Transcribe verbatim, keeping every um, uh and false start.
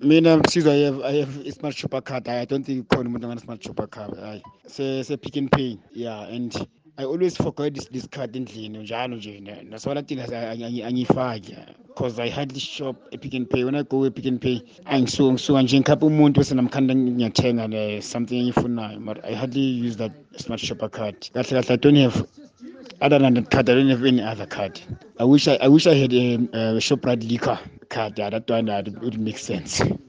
Mina Msizwa, I have I have a smart shopper card. I don't think khona umuntu angana smart shopper card. Hayi. Se se Pick n Pay. Yeah, and I always forget this this card endlini njalo nje. Nasona thina angifaki because I hardly shop at Pick n Pay. When I go at Pick n Pay, angisuka ngisuka nje ngikhapha umuntu bese namkhanda ngiyathenga le something engiyifunayo. But I hardly use that smart shopper card. Kahle kahle I don't have other than that card, I don't have any other card. I wish I, I wish I had a, a Shoprite liquor card. Yeah, that one that would make sense.